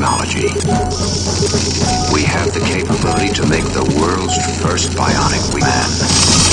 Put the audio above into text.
technology. We have the capability to make the world's first bionic man.